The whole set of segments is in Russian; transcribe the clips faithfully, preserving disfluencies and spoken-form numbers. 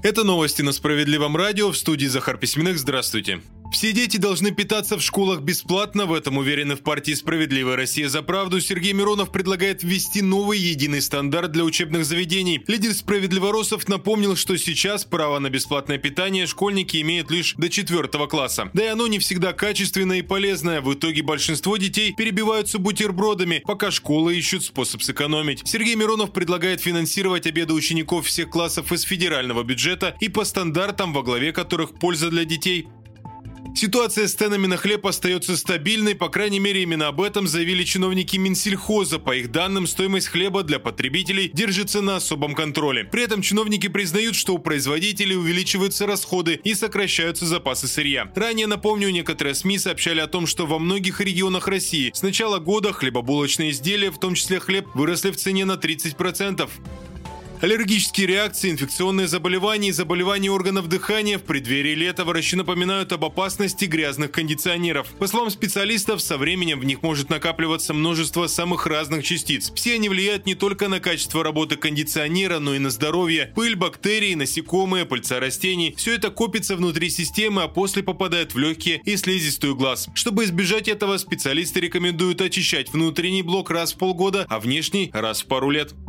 Это новости на Справедливом радио. В студии Захар Письменных. Здравствуйте. Все дети должны питаться в школах бесплатно. В этом уверены в партии «Справедливая Россия за правду». Сергей Миронов предлагает ввести новый единый стандарт для учебных заведений. Лидер справедливоросов напомнил, что сейчас право на бесплатное питание школьники имеют лишь до четвертого класса. Да и оно не всегда качественное и полезное. В итоге большинство детей перебиваются бутербродами, пока школы ищут способ сэкономить. Сергей Миронов предлагает финансировать обеды учеников всех классов из федерального бюджета и по стандартам, во главе которых польза для детей. Ситуация с ценами на хлеб остается стабильной, по крайней мере именно об этом заявили чиновники Минсельхоза. По их данным, стоимость хлеба для потребителей держится на особом контроле. При этом чиновники признают, что у производителей увеличиваются расходы и сокращаются запасы сырья. Ранее, напомню, некоторые СМИ сообщали о том, что во многих регионах России с начала года хлебобулочные изделия, в том числе хлеб, выросли в цене на тридцать процентов. Аллергические реакции, инфекционные заболевания и заболевания органов дыхания в преддверии лета врачи напоминают об опасности грязных кондиционеров. По словам специалистов, со временем в них может накапливаться множество самых разных частиц. Все они влияют не только на качество работы кондиционера, но и на здоровье. Пыль, бактерии, насекомые, пыльца растений – все это копится внутри системы, а после попадает в легкие и слизистую глаз. Чтобы избежать этого, специалисты рекомендуют очищать внутренний блок раз в полгода, а внешний – раз в пару лет.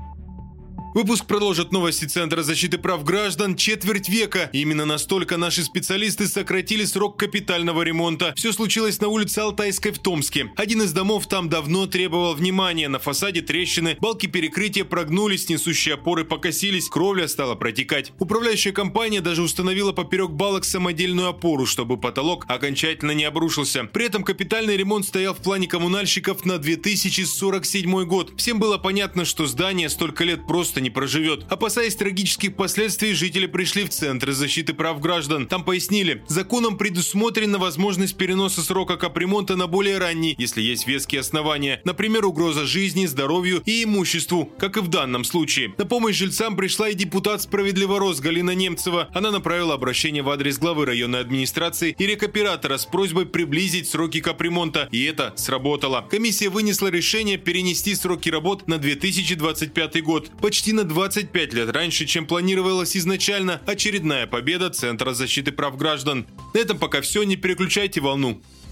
Выпуск продолжит новости Центра защиты прав граждан. Четверть века. Именно настолько наши специалисты сократили срок капитального ремонта. Все случилось на улице Алтайской в Томске. Один из домов там давно требовал внимания. На фасаде трещины, балки перекрытия прогнулись, несущие опоры покосились, кровля стала протекать. Управляющая компания даже установила поперек балок самодельную опору, чтобы потолок окончательно не обрушился. При этом капитальный ремонт стоял в плане коммунальщиков на две тысячи сорок седьмой год. Всем было понятно, что здание столько лет просто не проживет. Опасаясь трагических последствий, жители пришли в Центр защиты прав граждан. Там пояснили, законом предусмотрена возможность переноса срока капремонта на более ранний, если есть веские основания. Например, угроза жизни, здоровью и имуществу, как и в данном случае. На помощь жильцам пришла и депутат «Справедливорос» Галина Немцева. Она направила обращение в адрес главы районной администрации и рекоператора с просьбой приблизить сроки капремонта. И это сработало. Комиссия вынесла решение перенести сроки работ на две тысячи двадцать пятый год. Почти на двадцать пять лет раньше, чем планировалось изначально. Очередная победа Центра защиты прав граждан. На этом пока все, не переключайте волну.